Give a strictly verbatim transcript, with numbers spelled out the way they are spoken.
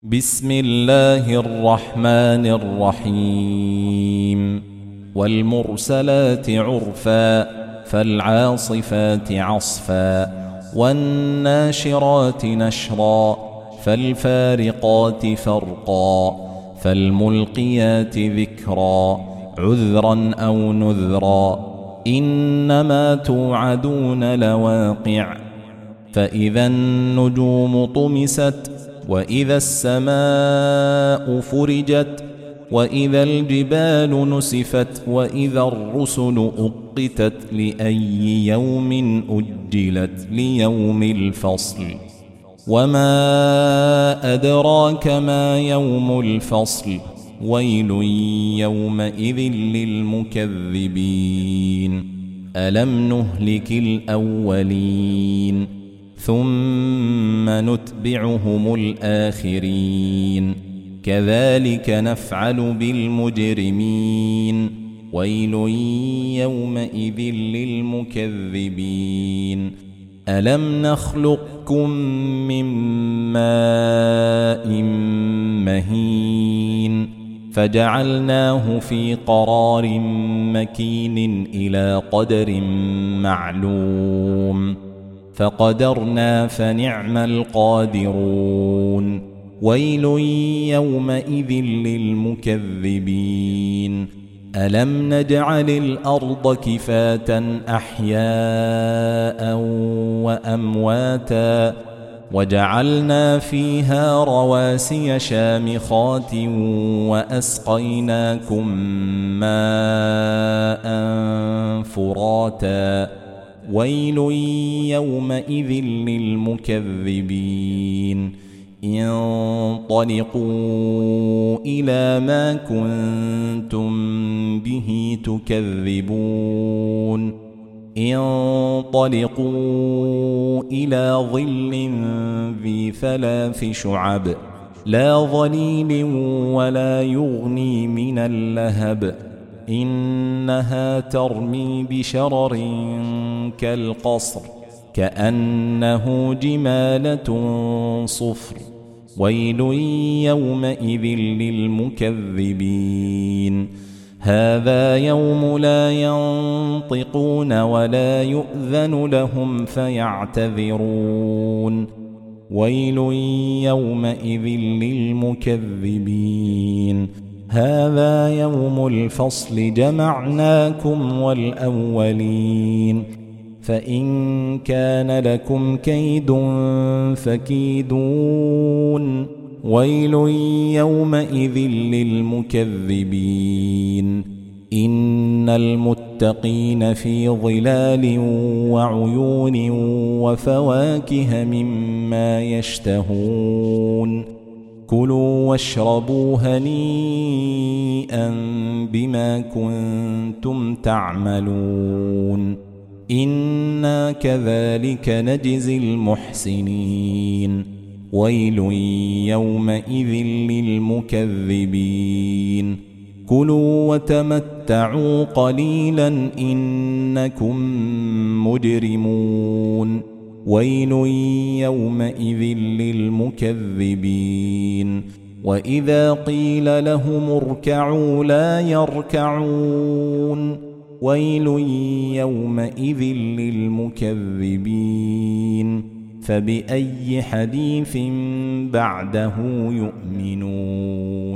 بسم الله الرحمن الرحيم والمرسلات عرفا فالعاصفات عصفا والناشرات نشرا فالفارقات فرقا فالملقيات ذكرا عذرا أو نذرا إنما توعدون لواقع فإذا النجوم طمست وإذا السماء فرجت وإذا الجبال نسفت وإذا الرسل أقتت لأي يوم أجلت ليوم الفصل وما أدراك ما يوم الفصل ويل يومئذ للمكذبين ألم نهلك الأولين ثم نتبعهم الآخرين كذلك نفعل بالمجرمين ويل يومئذ للمكذبين ألم نخلقكم من ماء مهين فجعلناه في قرار مكين إلى قدر معلوم فقدرنا فنعم القادرون ويل يومئذ للمكذبين ألم نجعل الأرض كفاة أحياء وأمواتا وجعلنا فيها رواسي شامخات وأسقيناكم ماء فراتا ويل يومئذ للمكذبين انطلقوا إلى ما كنتم به تكذبون انطلقوا إلى ظل ذي ثلاث شعب لا ظليل ولا يغني من اللهب إنها ترمي بشرر كالقصر كأنه جمالة صفر ويل يومئذ للمكذبين هذا يوم لا ينطقون ولا يؤذن لهم فيعتذرون ويل يومئذ للمكذبين هذا يوم الفصل جمعناكم والأولين فإن كان لكم كيد فكيدون ويل يومئذ للمكذبين إن المتقين في ظلال وعيون وفواكه مما يشتهون كلوا واشربوا هنيئا بما كنتم تعملون إنا كذلك نجزي المحسنين ويل يومئذ للمكذبين كلوا وتمتعوا قليلا إنكم مجرمون ويل يومئذ للمكذبين وإذا قيل لهم اركعوا لا يركعون ويل يومئذ للمكذبين فبأي حديث بعده يؤمنون